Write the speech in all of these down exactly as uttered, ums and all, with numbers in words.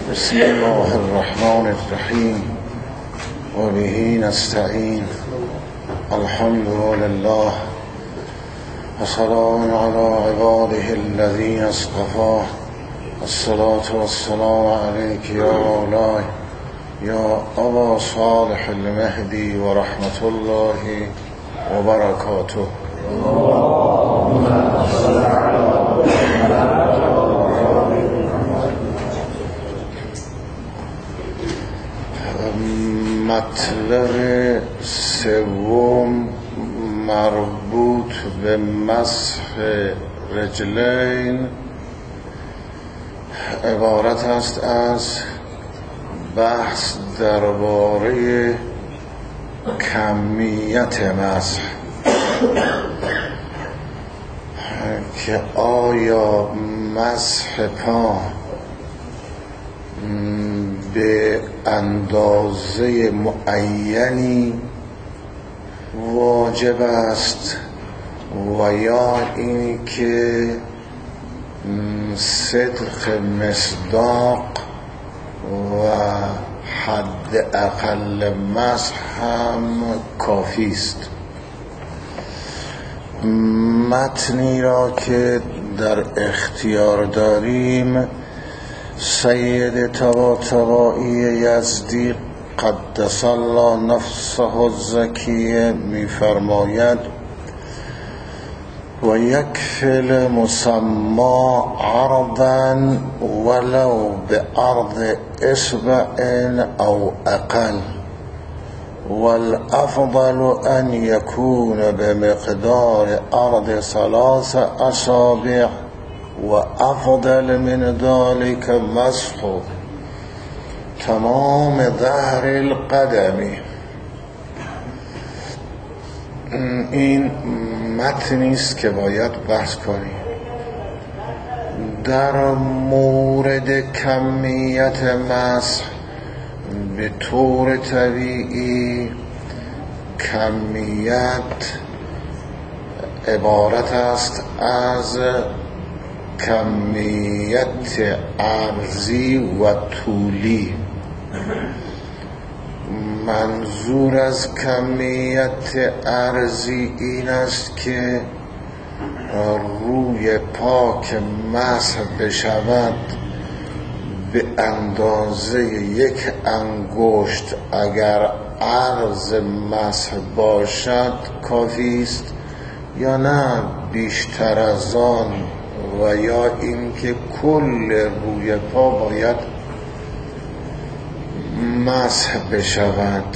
بسم الله الرحمن الرحیم و به نستعین. الحمد لله و سلام علی عباده الذین اصطفى. الصلاة والسلام علیک یا مولاي یا ابا صالح المهدی و رحمت الله و برکاته. مطلب سوم مربوط به مسح رجلین عبارت است از بحث درباره کمیت مسح، که آیا مسح پا به اندازه معینی واجب است و یا این که صدق مصداق و حد اقل مسح هم کافی است. متنی را که در اختیار داریم سید طباطبایی یزدی قدس الله نفسه الزکیه می فرماید و یکفی المسمى عرضا ولو بعرض اصبع او اقل، والافضل ان يكون بمقدار عرض ثلاث اصابع و افضل من ذلك مسح تمام ظهر القدم. این متنی است که باید بحث کنیم. در مورد کمیت مسح به طور طبیعی کمیت عبارت است از کمیت عرضی و طولی. منظور از کمیت عرضی این است که روی پا که مسح بشود به اندازه یک انگشت اگر عرض مسح باشد کافی است، یا نه بیشتر از آن، و یا اینکه کل روی پا باید مسح بشود.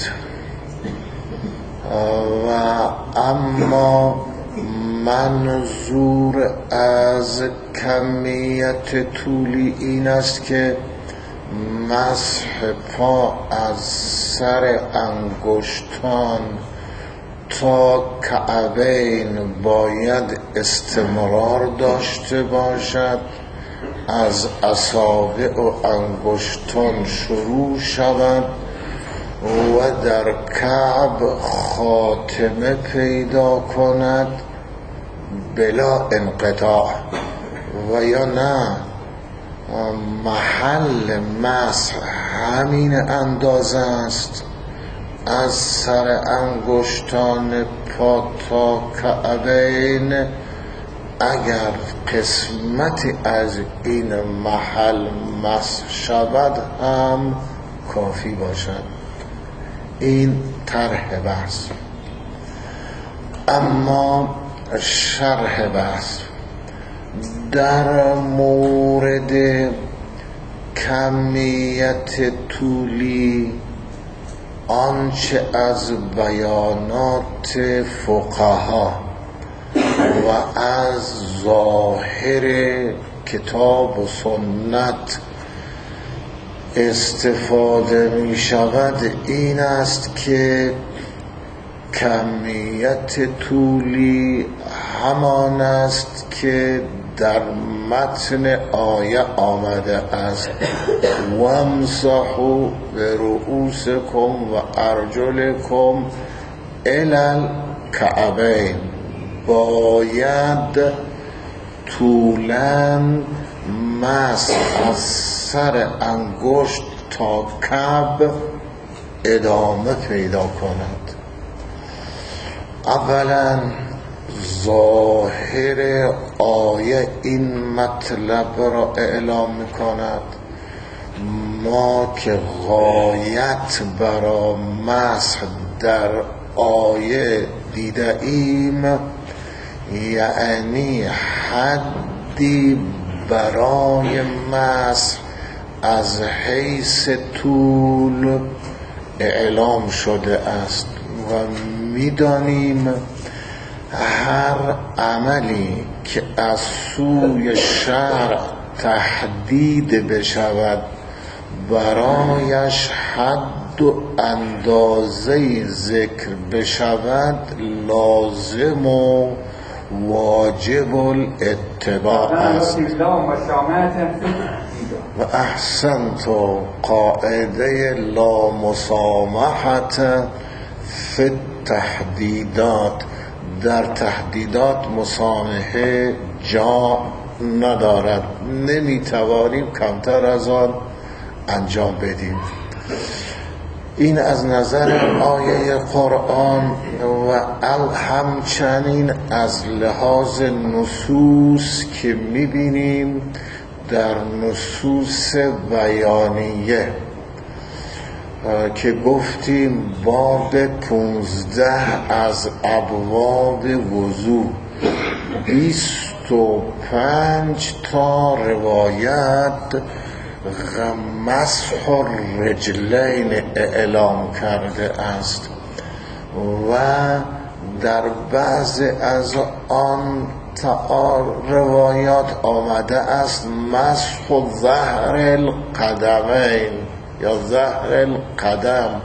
و اما منظور از کمیت طولی این است که مسح پا از سر انگشتان تا کعبین باید استمرار داشته باشد، از اصابع و انگشتان شروع شود و در کعب خاتمه پیدا کند بلا انقطاع، و یا نه محل مسح همین اندازه است، از سر انگشتان پا تا کعبین. اگر قسمتی از این محل مسح شود هم کافی باشد. این طرح بحث. اما شرح بحث در مورد کمیت طولی، آنچه از بیانات فقها و از ظاهر کتاب و سنت استفاده می شود این است که کمیت طولی همان است که در متن آیه آمده است وامسحوا برؤوسکم و ارجلکم الی الکعبین. باید طولاً مسح از سر انگشت تا کعب ادامه پیدا کند. اولا ظاهر آیه این مطلب را اعلام می‌کند: ما که غایت برای مسح در آیه دیده ایم، یعنی حدی برای مسح از حیث طول اعلام شده است و می‌دانیم هر عملی که از سوی شرع تحدید بشود برایش حد و اندازه ذکر بشود لازم و واجب الاتباع است. و احسنت قاعده لا مسامحت فی التحدیدات، در تحدیدات مسامحه جا ندارد، نمیتوانیم کمتر از آن انجام بدیم. این از نظر آیه قرآن و همچنین از لحاظ نصوص که میبینیم در نصوص بیانیه که گفتیم باب پونزده از ابواب وضو بیست و پنج تا روایت مسح الرجلین اعلام کرده است و در بعض از آن روایات آمده است مسح ظهر القدمین یا ظهر القدم.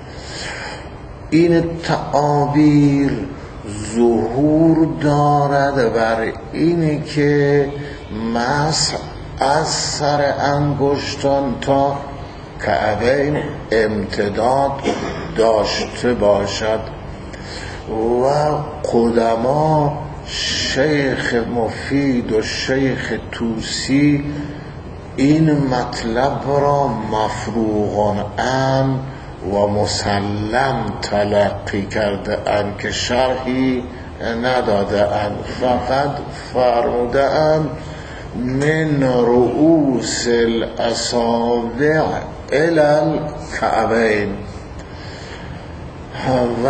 این تعابیر ظهور دارد بر اینی که مسح از سر انگشتان تا کعبین امتداد داشته باشد و قدما شیخ مفید و شیخ توسی این مطلب را مفروغ عنه و مسلم تلقی کرده اند که شرحی نداده اند، فقط فرموده اند من رؤوس الاصابع الی الکعبین. و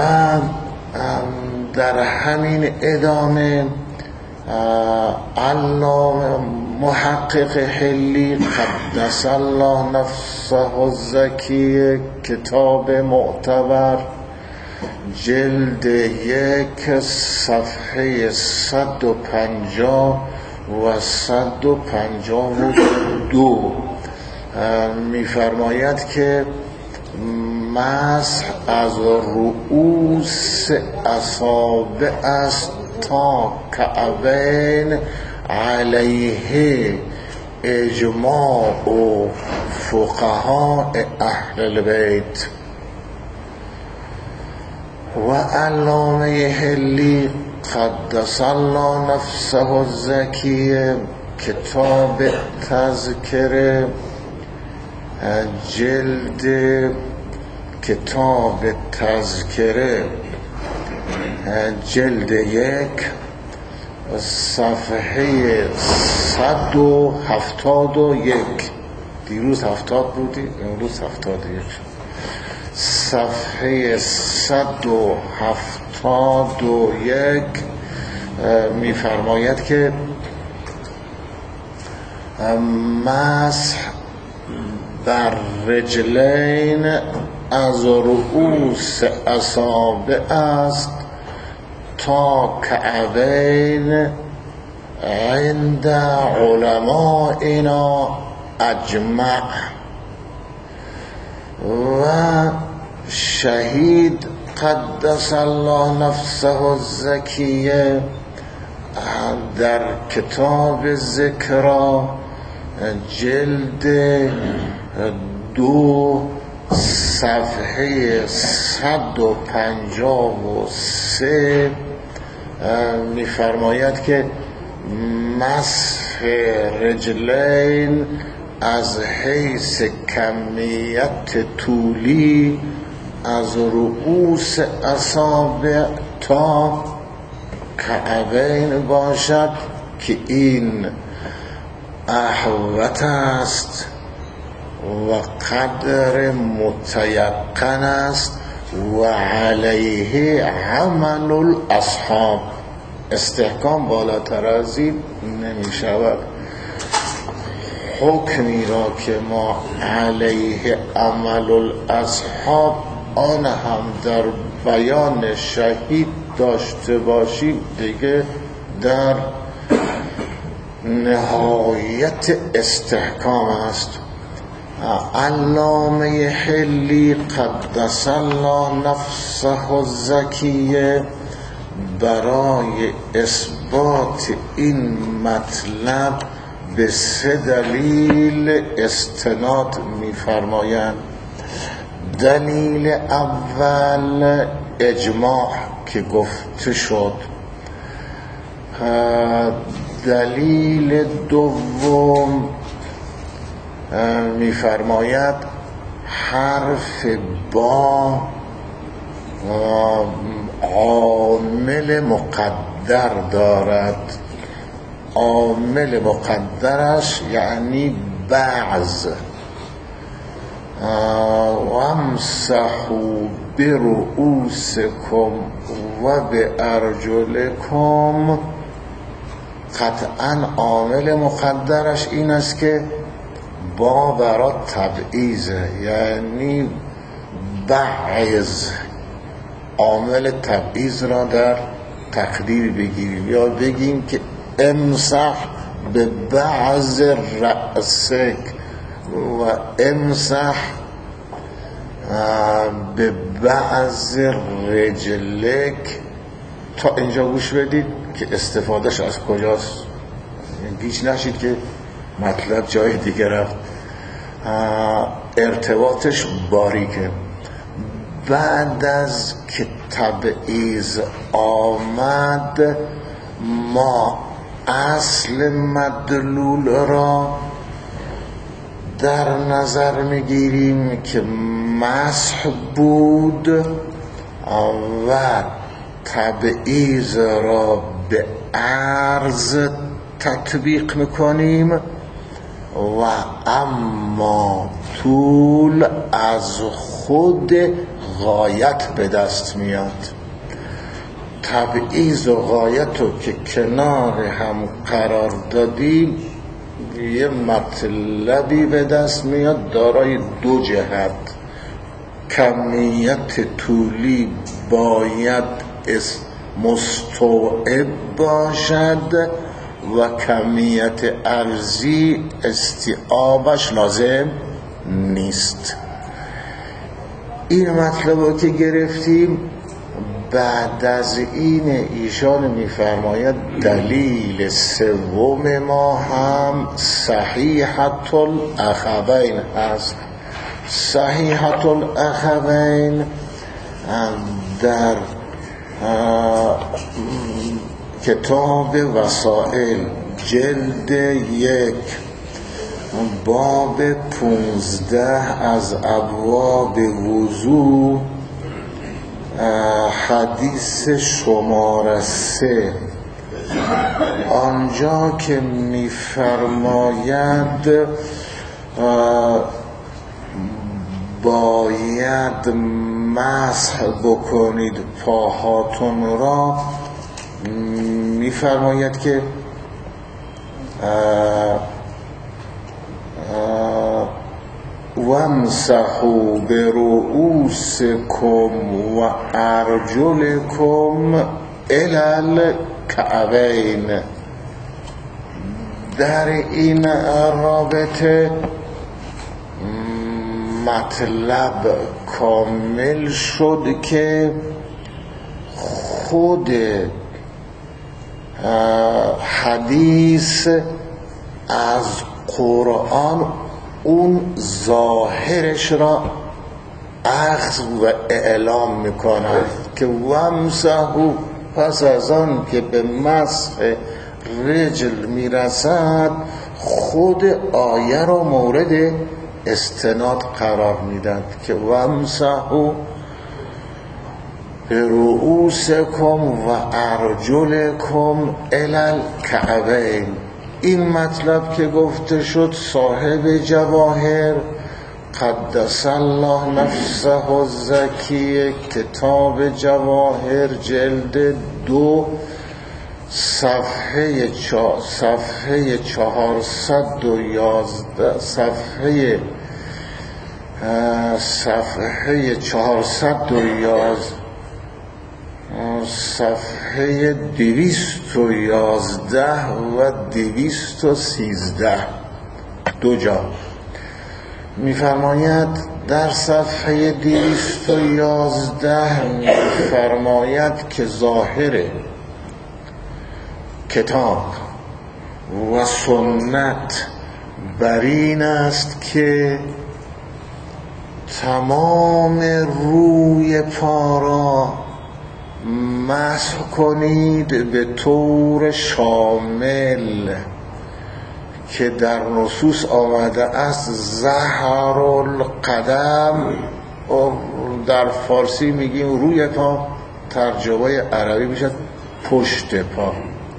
در همین ادامه علامه محقق حلی قدس الله نفسه الزکی کتاب معتبر جلد یک صفحه صد و پنجاه و صد و پنجاه و دو می‌فرماید که مسح از رؤوس اصابع است تا کعبین علیه اجماع و فقهاء اهل البیت. و علامه حلی قدس الله نفسه الزکی کتاب تذکره جلد کتاب تذکره جلد یک صفحه صد و هفتاد و یک، دیروز هفتاد بودی امروز هفتاد و یک، صفحه صد و هفتاد و یک می‌فرماید که مسح بر رجلین از رؤوس اصابع است تا کعبین عند علمائنا اجمع. و شهید قدس الله نفسه الزکیه در کتاب ذکرا جلد دو صفحه صد و پنجاه و سه می‌فرماید که مسح رجلین از حیث کمیت طولی از رؤوس اصابع تا کعبین باشد که این احوط است و قدر متیقن است و علیه عمل الاصحاب. استحکام بالاتر از این نمی شود. حکمی را که ما علیه عمل الاصحاب آن هم در بیان شهید داشته باشیم دیگه در نهایت استحکام است. علامه حلی قدس الله نفسه الزکیه برای اثبات این مطلب به سه دلیل استناد می‌فرمایند. دلیل اول اجماع که گفته شد. دلیل دوم می‌فرماید حرف با عامل مقدر دارد. عامل مقدرش یعنی بعض. وامسحوا برؤوسکم و بارجلکم. قطعا عامل مقدرش این است که با برای تبعیضه، یعنی بعض عامل تبعیض را در تقدیر بگیریم یا بگیم که امسح به بعض رأسک و امسح به بعض رجلک. تا اینجا گوش بدید که استفادهش از کجاست، گیج نشید که مطلب جای دیگه رفت. ارتباطش باریکه. بعد از که تبعیض آمد ما اصل مدلول را در نظر میگیریم که مسح بود و تبعیض را به عرض تطبیق میکنیم و اما طول از خود غایت به دست میاد. تبعیض و غایت رو که کنار هم قرار دادیم یه مطلبی به دست میاد دارای دو جهت. کمیت طولی باید مستوعب باشد و کمیت عرضی استیعابش لازم نیست. این مطلب رو که گرفتیم، بعد از این ایشان میفرماید دلیل سوم ما هم صحیحة الاخوین هست. صحیحة الاخوین در کتاب وسائل جلد یک باب پونزده از ابواب وضو حدیث شماره سه، آنجا که میفرماید باید مسح بکنید پاهاتون را، میفرماید که وامسحوا برؤوسکم و ارجلکم الی الکعبین. در این رابطه مطلب کامل شد که خود حدیث از قرآن اون ظاهرش را اخذ و اعلام میکند که وامسحوا، پس از آن که به مسح رجل میرسد خود آیه رو مورد استناد قرار میدن که وامسحوا برؤوسکم و ارجلکم الی الکعبین. این مطلب که گفته شد صاحب جواهر قدس الله نفسه الزکیه کتاب جواهر جلد دو صفحه چا صفحه چهارصد و یازده صفحه صفحه چهارصد و یازده صفحه دویست و یازده و دویست و سیزده دو جا میفرماید در صفحه دویست و یازده میفرماید که ظاهر کتاب و سنت بر این است که تمام روی پا را مسح کنید به طور شامل که در نصوص آمده است ظهر القدم، در فارسی میگیم روی پا، ترجمه عربی میشه پشت پا.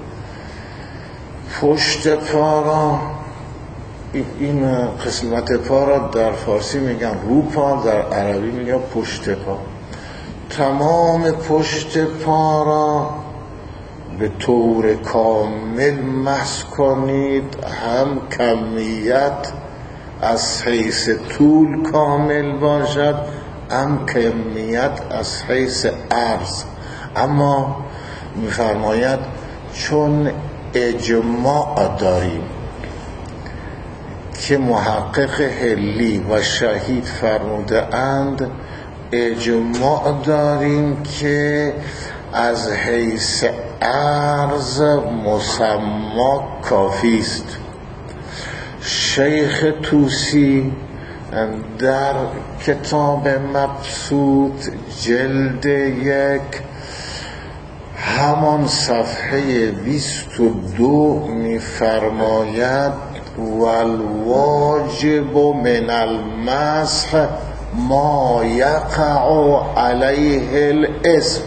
پشت پا را، این قسمت پا را در فارسی میگن رو پا، در عربی میگن پشت پا. تمام پشت پا را به طور کامل مسح کنید، هم کمیت از حیث طول کامل باشد، هم کمیت از حیث عرض. اما میفرماید چون اجماع داریم که محقق حلی و شهید فرموده اند، اجماع داریم که از حیث عرض مسما کافی است. شیخ طوسی در کتاب مبسوط جلد یک همان صفحه بیست و دو می‌فرماید والواجب من المسح ما یقع علیه الاسم.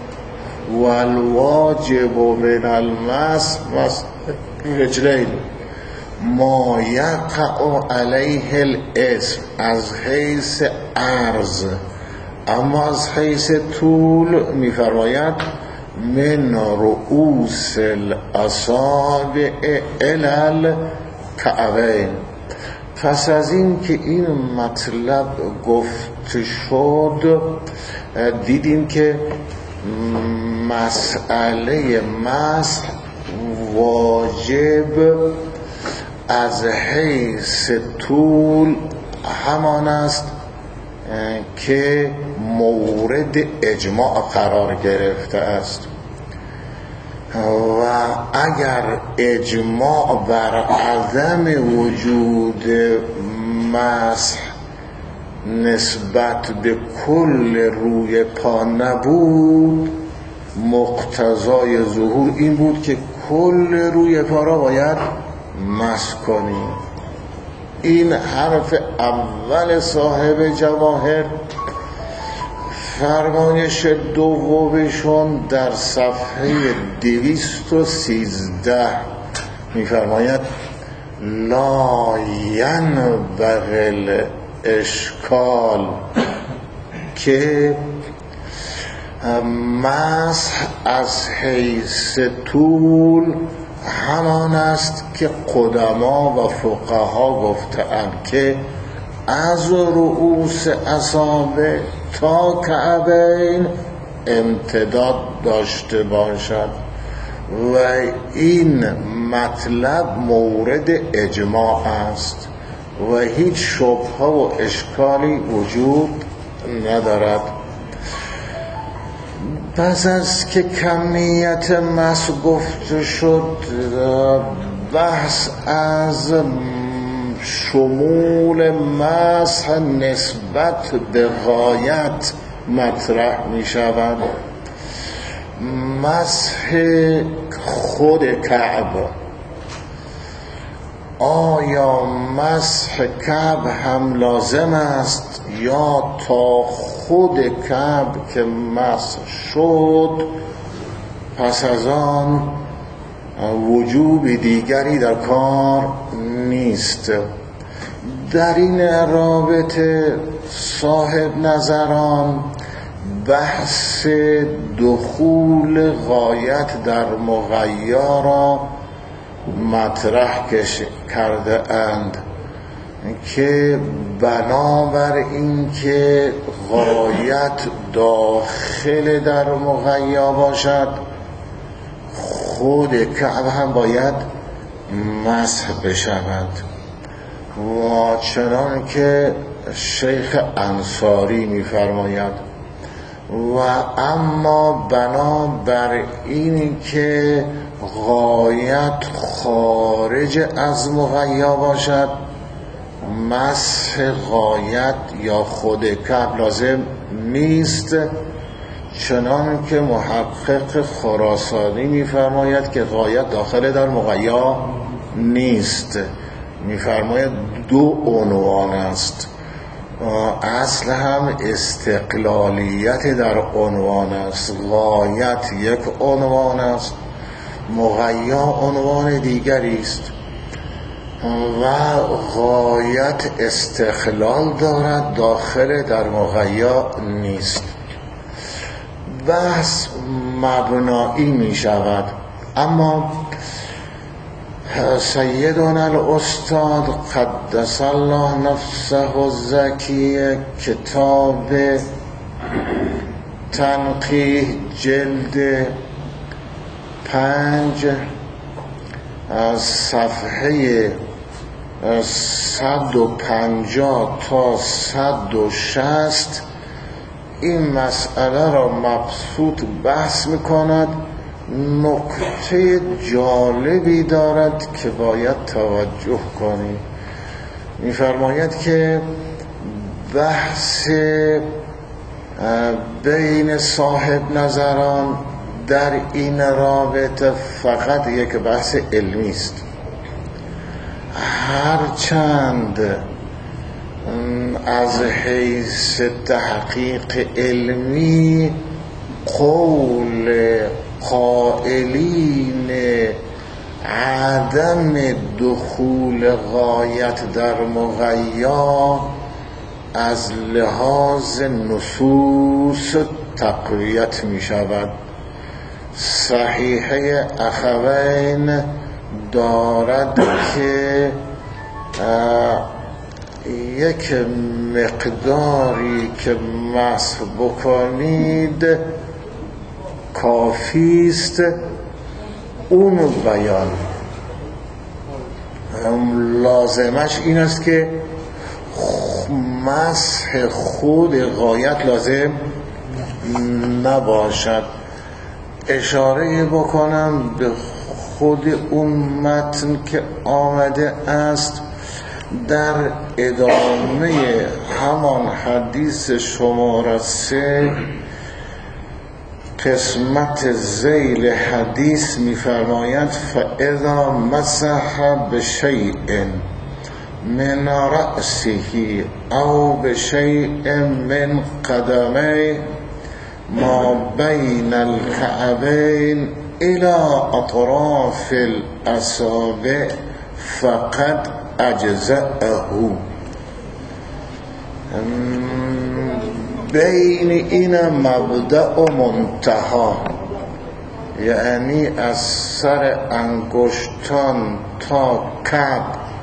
والواجب من المسح رجلین ما یقع علیه الاسم از حیث عرض. اما از حیث طول می‌فرماید من رؤوس الاصابع الی الکعبین. پس از این که این مطلب گفته شد، دیدیم که مسئله مسح واجب از حیث طول همان است که مورد اجماع قرار گرفته است و اگر اجماع بر عدم وجود مسح نسبت به کل روی پا نبود، مقتضای ظهور این بود که کل روی پا را باید مسح کنیم. این حرف اول صاحب جواهر. فرمایش دومشون در صفحه دویست و سیزده میفرماید لا ینبغی الاشکال، که مسح از حیث طول همان است که قدما و فقها گفتند که از رؤوس اصابع تا کعبین امتداد داشته باشد و این مطلب مورد اجماع است و هیچ شبهه و اشکالی وجود ندارد. پس از که کمیت مسح گفته شد، بحث از شمول مسح نسبت به غایت مطرح می شود. مسح خود کعبه آیا مسح کعب هم لازم است یا تا خود کعب که مسح شد پس از آن وجوب دیگری در کار نیست؟ در این رابطه صاحب نظران بحث دخول غایت در مغیا را مطرح کرده اند که بنابر این که غایت داخل در مغیا باشد خود کعب هم باید مسح بشود و چنان که شیخ انصاری می‌فرماید و اما بنابر این که غایت خارج از مغیا باشد مسح غایت یا خود کعب لازم نیست، چنان که محقق خراسانی می‌فرماید که غایت داخل در مغیا نیست. می‌فرماید دو عنوان است، اصل هم استقلالیت در عنوان است، غایت یک عنوان است، مغیا عنوان دیگری است و غایت استقلال دارد، داخل در مغیا نیست. بحث مبنایی می شود، اما سیدنا الاستاد قدس الله نفسه الزکی کتاب تنقیح جلد پنج از صفحه صد و پنجاه تا صد و شصت این مسئله را مبسوط بحث می‌کند. نکته جالبی دارد که باید توجه کنیم. می‌فرماید که بحث بین صاحب نظران در این رابطه فقط یک بحث علمی است، هرچند از حیث تحقیق علمی قول قائلین عدم دخول غایت در مغیا از لحاظ نصوص تقویت می شود. صحیحه اخوین دارد که یک مقداری که مسح بکنید کافی است. اون بیان لازمش این است که مسح خود غایت لازم نباشد. اشاره بکنم به خود اون متن که آمده است در ادامه همان حدیث شماره سه قسمت ذیل حدیث می‌فرماید فاذا مسح بشیء من رأسه او بشیء من قدمه ما بین الكعبین الى اطراف الاصابع فقد اجزأه. بین این مبدأ و منتها، یعنی از سر انگشتان تا کعب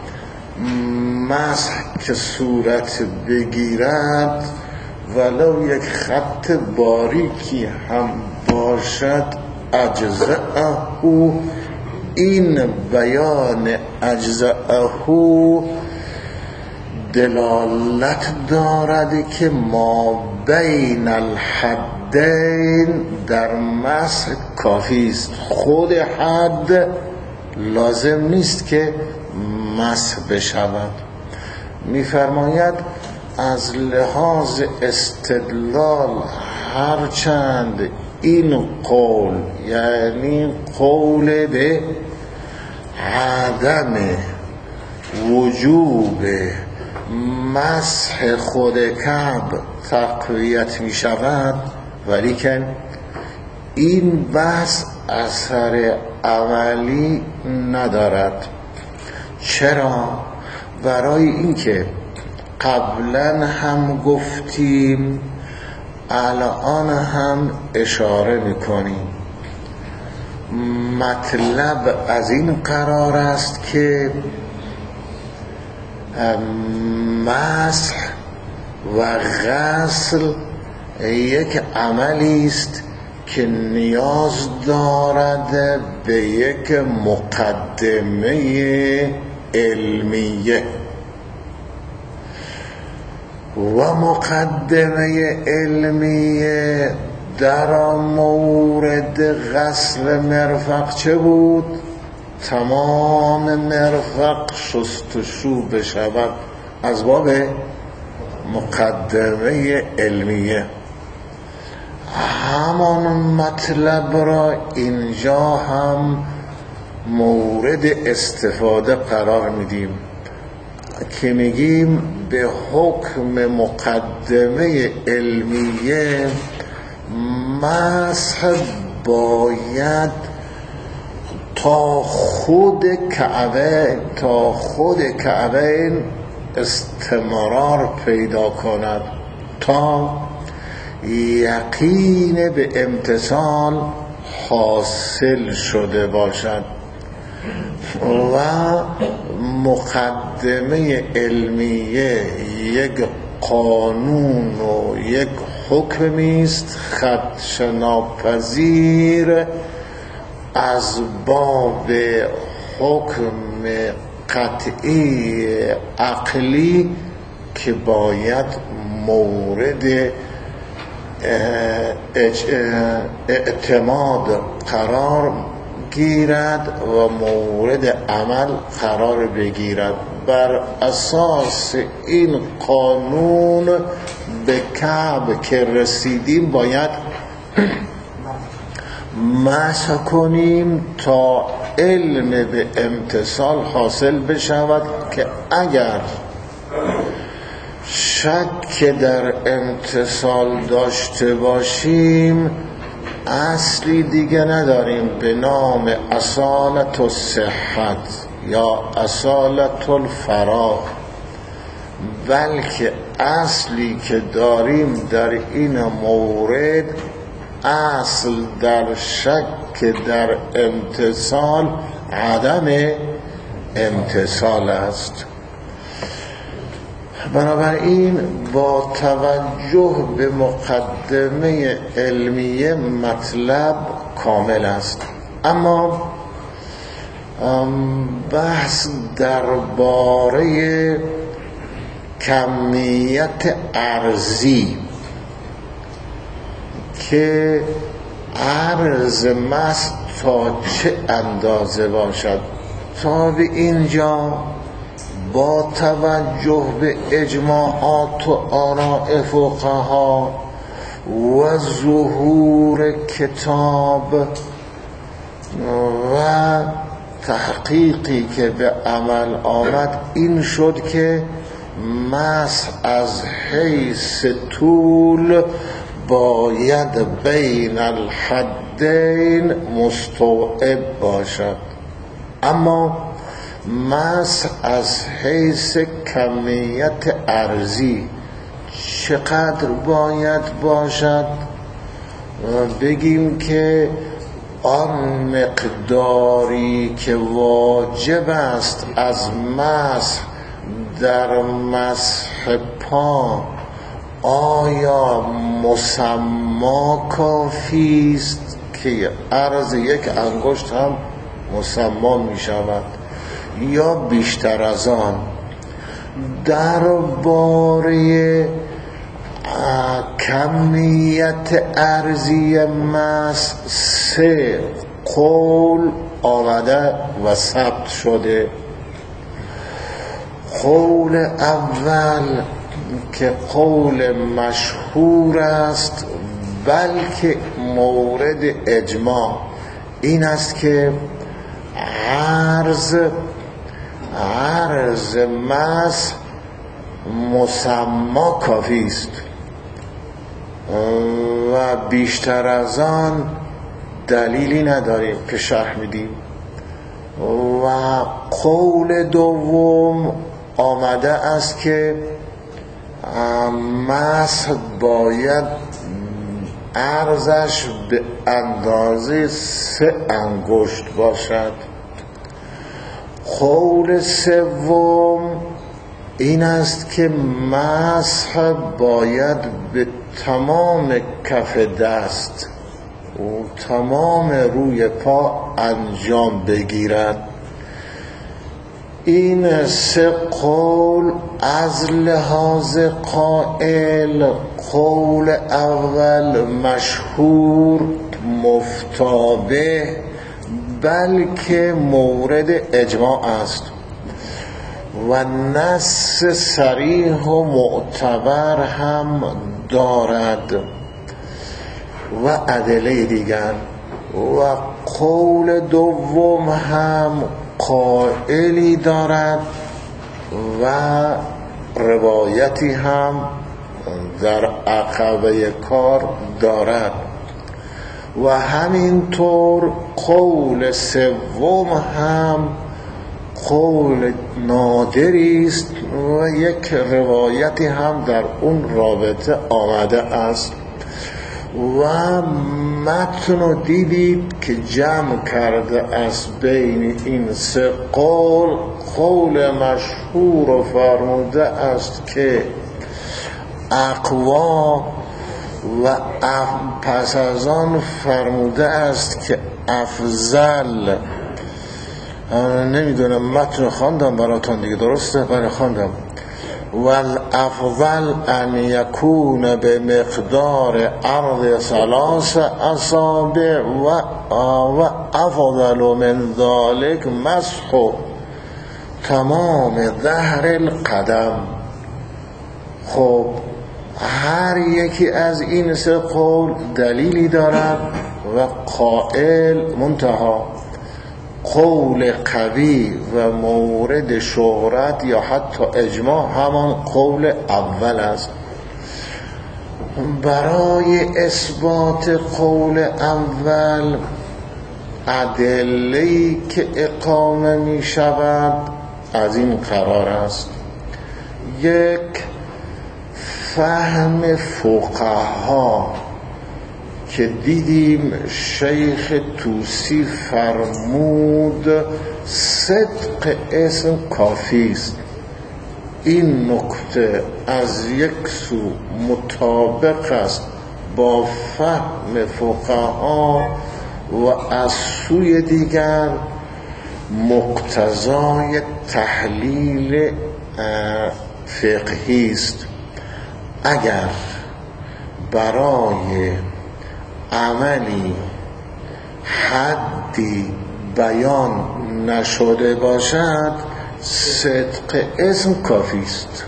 مسح که صورت بگیرد ولو یک خط باریکی هم باشد اجزأه. این بیان اجزأه دلالت دارد که ما بین الحدین در مسح کافی است، خود حد لازم نیست که مسح بشود. می‌فرماید از لحاظ استدلال هرچند این قول یعنی قول به عدم وجوب مسح خود کعب تقویت می شود، ولیکن این بحث اثر عملی ندارد. چرا؟ برای اینکه قبلا هم گفتیم، الان هم اشاره میکنیم، مطلب از این قرار است که مسح و غسل یک عملی است که نیاز دارد به یک مقدمه علمیه و مقدمه علمیه در مورد غسل مرفق چه بود؟ تمام مرفق شستشو بشود از باب مقدمه علمیه. همان مطلب را اینجا هم مورد استفاده قرار میدیم که میگیم به حکم مقدمه علمیه مسح باید تا خود کعبه تا خود کعبه استمرار پیدا کند، تا یقین به امتثال حاصل شده باشد. و مقدمه علمیه یک قانون و یک حکمی است خدش ناپذیر از باب حکم قطعی عقلی که باید مورد اعتماد قرار گیرد و مورد عمل قرار بگیرد. بر اساس این قانون به کعب که رسیدیم باید مسح کنیم تا علم به امتثال حاصل بشود، که اگر شک در امتثال داشته باشیم اصلی دیگه نداریم به نام اصالت الصحت یا اصالت الفراغ، بلکه اصلی که داریم در این مورد اصل در شک در امتثال عدم امتثال است. بنابراین با توجه به مقدمه علمیه مطلب کامل است. اما بحث درباره کمیت ارزی که عرض مسح تا چه اندازه باشد، تا به اینجا با توجه به اجماعات و آراء فقها و ظهور کتاب و تحقیقی که به عمل آمد این شد که مسح از حیث طول باید بین الحدین مستوعب باشد، اما مسح از حیث کمیت ارزی چقدر باید باشد؟ بگیم که آن مقداری که واجب است از مسح در مسح پا آیا مسما کافی است که عرض یک انگشت هم مسما می شود یا بیشتر از آن؟ درباره کمیت ارزی مسح سه قول آمده و ثبت شده. قول اول که قول مشهور است بلکه مورد اجماع این است که عرض عرض مسح مسما کافی است و بیشتر از آن دلیلی نداریم که شرح میدیم. و قول دوم آمده است که مسح باید عرضش به اندازه سه انگشت باشد. قول سوم این است که مسح باید به تمام کف دست و تمام روی پا انجام بگیرد. این سه قول از لحاظ قائل قول اول مشهور مفتابه بلکه مورد اجماع است و نص صریح و معتبر هم دارد و ادله دیگر. و قول دوم هم قائلی دارد و روایتی هم در عقبه کار دارد و همینطور قول سوم هم قول نادری است و یک روایتی هم در اون رابطه آمده است و متن رو دیدید که جمع کرده از بین این سه قول قول مشهور و فرموده است که اقوا و پس از آن فرموده است که افضل. نمیدونم متن خواندم براتون دیگه، درسته؟ برای خواندم والافضل ان یکون به مقدار عرض ثلاث اصابع و و افضل من ذلك مسح تمام ظهر القدم. خب هر یکی از این سه قول دلیلی دارد و قائل منتها قول قوی و مورد شهرت یا حتی اجماع همان قول اول است. برای اثبات قول اول ادله‌ای که اقامه می شود از این قرار است: یک، فهم فقها که دیدیم شیخ توسی فرمود صدق اسم کافی است. این نکته از یک سو مطابق است با فهم فقها و از سوی دیگر مقتضای تحلیل فقهی است. اگر برای عملی حدی بیان نشده باشد صدق اسم کافی است.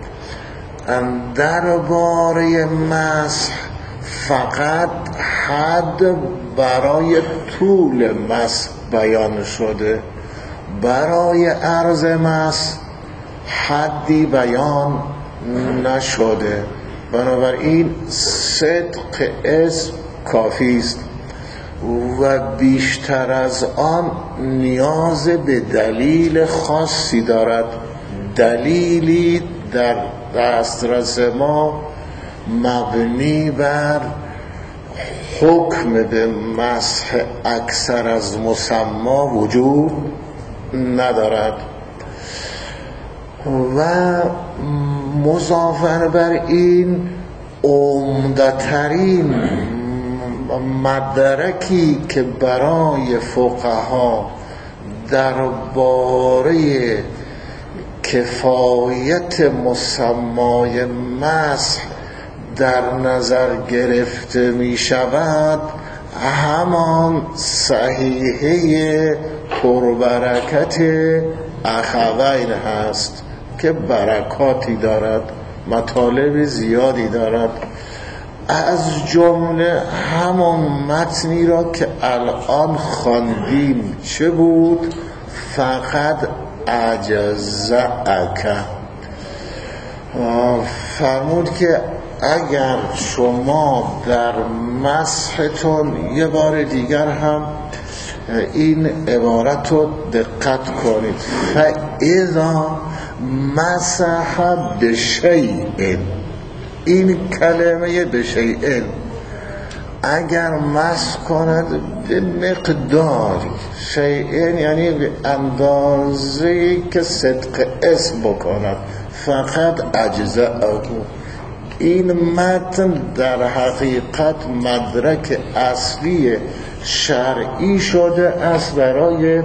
درباره مسح فقط حد برای طول مسح بیان شده، برای عرض مسح حدی بیان نشده، بنابراین صدق اسم کافی است و بیشتر از آن نیاز به دلیل خاصی دارد. دلیلی در دسترس ما مبنی بر حکم به مسح اکثر از مسما وجود ندارد و مضافاً بر این عمده‌ترین مدرکی که برای فقها درباره کفایت مسمای مسح در نظر گرفته می شود همان صحیحه پربرکت اخوین هست که برکاتی دارد، مطالب زیادی دارد، از جمله همان متنی را که الان خواندیم. چه بود؟ فقط اجزعک، فرمود که اگر شما در مسحتون یه بار دیگر هم این عبارت رو دقت کنید، فاذا مسح بشیء، این کلمه بشیء اگر مسح کند به مقداری، شیء یعنی به اندازه‌ای که صدق اسم بکند، فقط اجزاءه. این متن در حقیقت مدرک اصلی شرعی شده است برای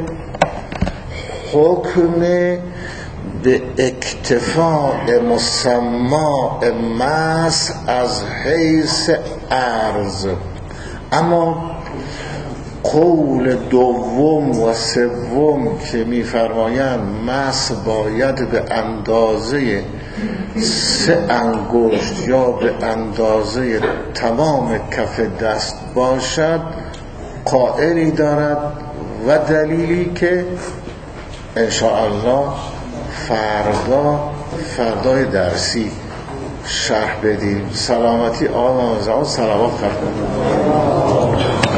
حکم به اکتفاء مسمى مس از حیث عرض. اما قول دوم و سوم که می‌فرمایند مس باید به اندازه سه انگشت یا به اندازه تمام کف دست باشد قائلی دارد و دلیلی که انشاءالله فردا فردای درسی شرح بدیم. سلامتی آقا زمان سلامات خدمت